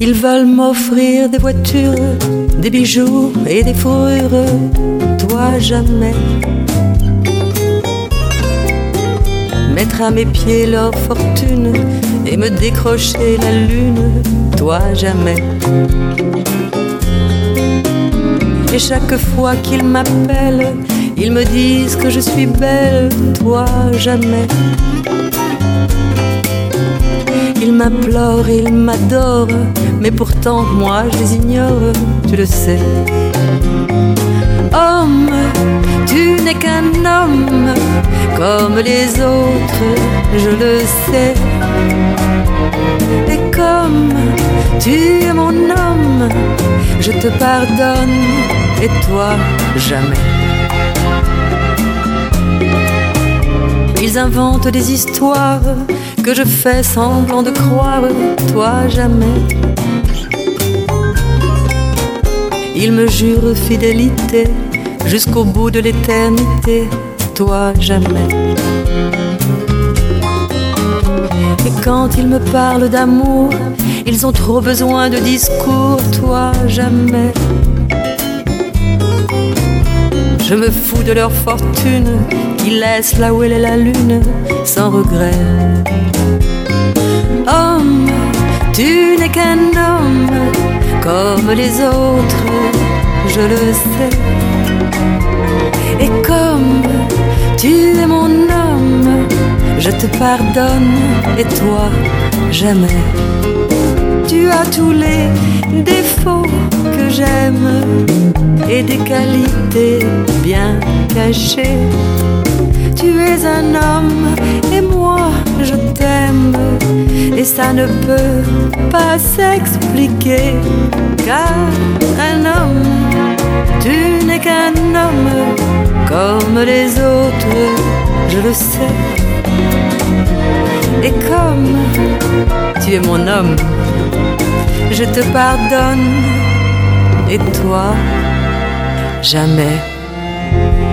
Ils veulent m'offrir des voitures, des bijoux et des fourrures, toi jamais. Mettre à mes pieds leur fortune et me décrocher la lune, toi jamais. Et chaque fois qu'ils m'appellent, ils me disent que je suis belle, toi jamais. Ils m'implorent, ils m'adorent, mais pourtant moi je les ignore, tu le sais. Homme, tu n'es qu'un homme, comme les autres, je le sais. Et comme tu es mon homme, je te pardonne, et toi jamais. Ils inventent des histoires que je fais semblant de croire, toi jamais. Ils me jurent fidélité jusqu'au bout de l'éternité, toi jamais. Et quand ils me parlent d'amour, ils ont trop besoin de discours, toi jamais. Je me fous de leur fortune, qui laisse là où elle est la lune, sans regret. Homme, tu n'es qu'un homme, comme les autres, je le sais. Et comme tu es mon homme, je te pardonne, et toi, jamais. Tu as tous les défauts que j'aime et des qualités bien cachées. Tu es un homme et moi je t'aime, et ça ne peut pas s'expliquer. Car un homme, tu n'es qu'un homme, comme les autres, je le sais. Et comme tu es mon homme, je te pardonne, et toi, jamais.